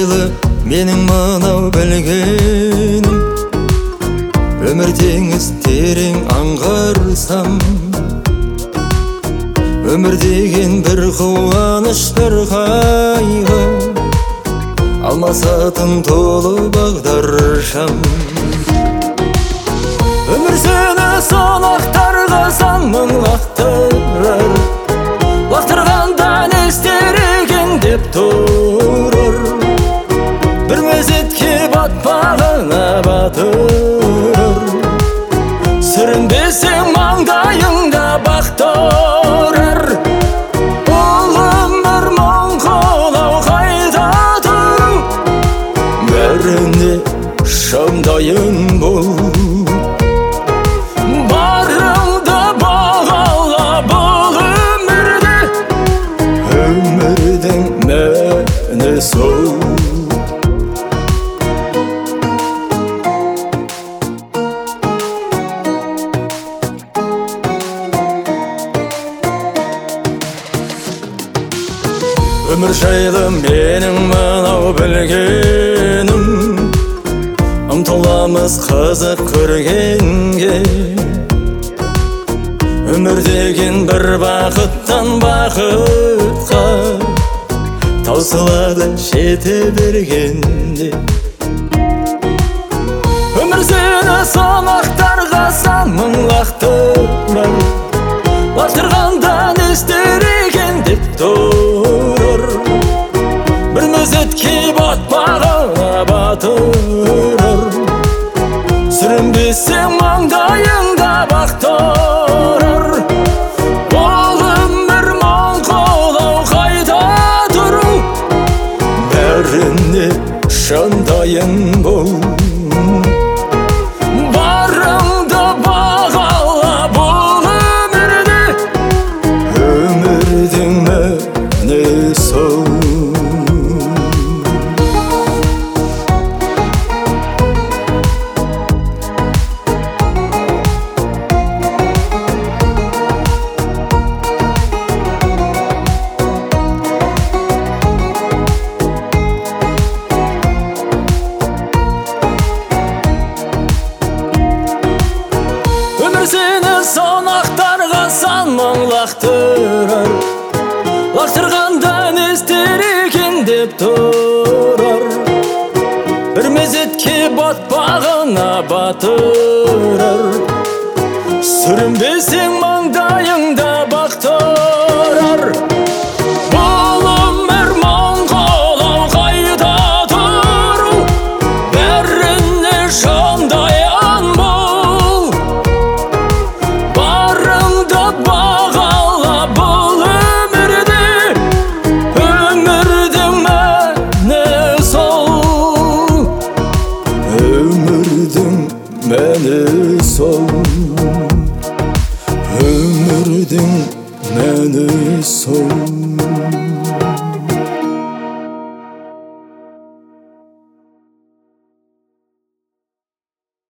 жайлы менің мынау білгенім, өмір теңіз терең аңғарсам, өмір деген бір қуаныш, бір қайғы, алмасатын толы бағдаршам. Өмір сені сонақтарға сан мың лақтырар, лақтырғанда не істер екен деп тұрар. Бір мезетке батпағына батырар, сүрінбесең маңдайыңда бақ тұрар. Ол өмір мұң қолау қайда тұру, бәріне шамдайын бол. Барыңды бағала бұл өмірде, өмірдің мәні сол. Өмір жайлы менің мынау білгенім, ұмтыламыз қызық көргенге. Өмір деген бір бақыттан бақытқа таусылады жете бергенде. Өмір сені сонақтарға сан мың лақтырар, лақтырғанда не істер екен деп тұрар. Бір мезетке батпағына батырар, сүрінбесең маңдайыңда бақ тұрар. Ол өмір мұң қолау қайда тұру, бәріне шамдайын бол. Барыңды бағала бұл өмірде, өмірдің мәні сол. Өмір сені сонақтарға сан мың лақтырар, лақтырғанда не істер екен деп тұрар. Бір мезетке батпағына батырар, сүрінбесең маңдайыңда бақ тұрар. Бұл өмір мұң қолау қайда тұру, бәріне шамдайын бол. Барыңды бағала бұл өмірде, өмірдің мәні сол. Өмірдің мәні сол. Өмірдің мәні сол.